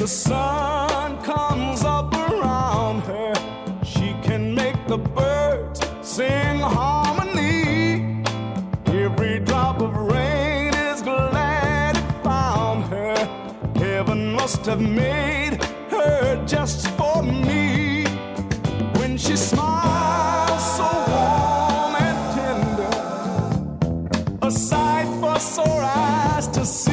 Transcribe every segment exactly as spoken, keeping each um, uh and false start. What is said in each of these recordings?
sun comes up around her, she can make the birds sing harmony. Every drop of rain is glad it found her. Heaven must have made her just for me. When she smiles so warm and tender, a sight for sore eyes to see.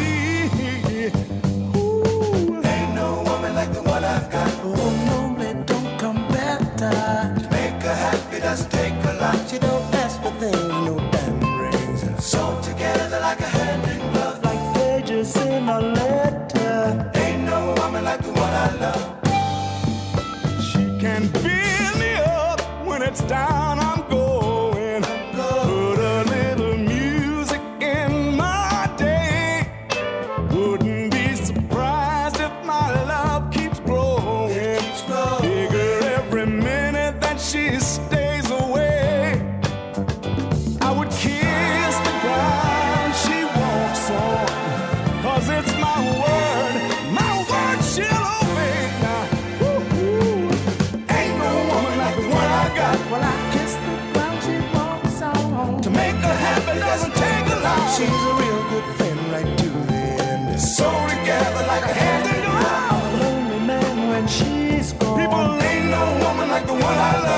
Doesn't take a lot. She don't ask for things, no diamond rings. Sewn together like a hand in glove, like pages in a letter. Ain't no woman like the one I love. She can build me up when it's down. I'm going. Put a little music in my day. Wouldn't be surprised if my love keeps growing. It keeps growing. Bigger every minute that she's. She's a real good friend right to the end. Sewn together like a hand in glove. I'm a lonely man when she's gone. People, ain't no woman like the one I love.